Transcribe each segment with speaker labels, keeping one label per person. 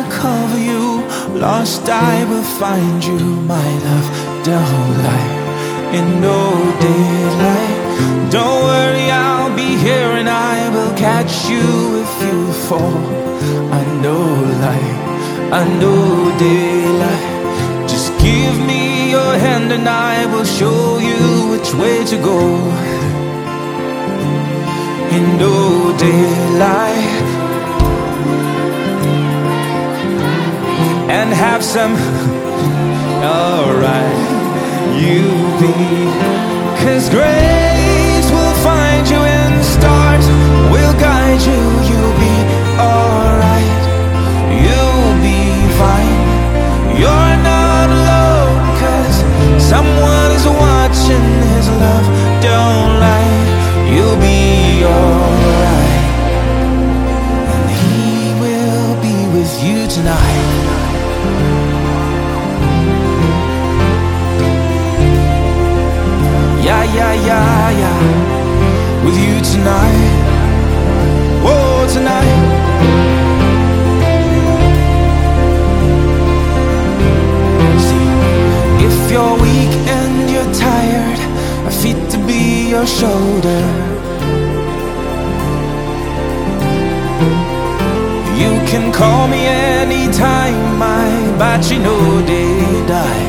Speaker 1: will cover you. Lost I will find you, my love, don't lie. In no daylight, don't worry, I'll be here and I will catch you if you fall. I know light, I know daylight. Just give me your hand and I will show you which way to go. In no daylight, and have some, alright, you be. 'Cause grace will find you and stars will guide you. You'll be alright, you'll be fine. You're not alone, 'cause someone is watching. His love don't lie. You'll be alright, and he will be with you tonight. Yeah, yeah, yeah, yeah, with you tonight. Whoa, tonight. See, if you're weak and you're tired, my feet to be your shoulder. You can call me anytime, my battery no day die.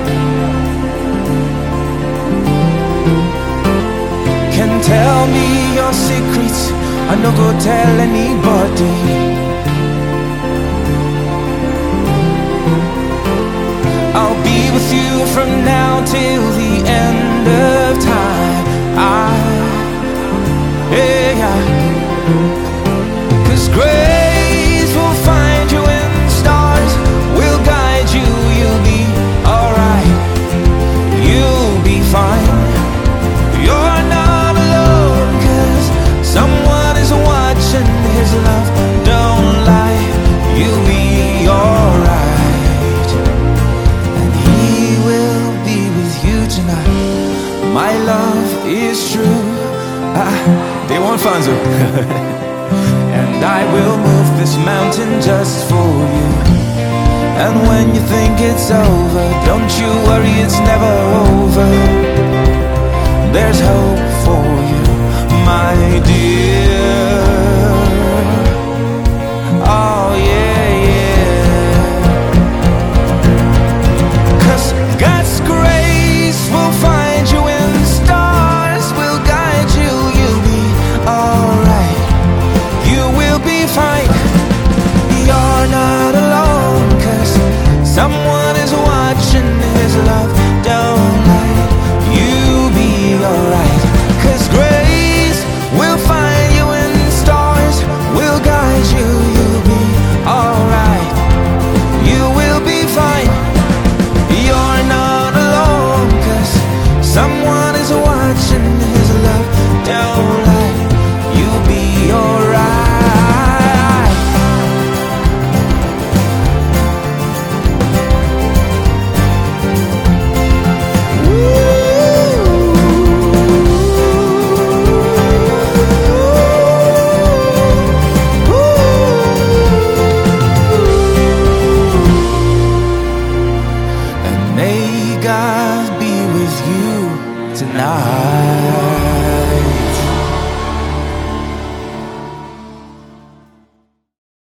Speaker 1: Can tell me your secrets, I no go tell anybody. I'll be with you from now till the end of time. Yeah. 'Cause grace will find you and stars will guide you. You'll be alright, you'll be fine. You're not alone, 'cause someone is watching. His love don't lie. You'll be alright, and he will be with you tonight. My love is true. They won't find you. And I will move this mountain just for you. And when you think it's over, don't you worry, it's never over. There's hope for you, my dear. Oh yeah, yeah. 'Cause God's grace will find you and stars will guide you. You'll be alright, you will be fine. You're not alone, 'cause someone is watching. His love don't lie. You'll be alright, 'cause grace will find you and stars will guide you. You'll be alright, you will be fine. You're not alone, 'cause someone is watching. His love don't lie. You'll be alright. God be with you tonight.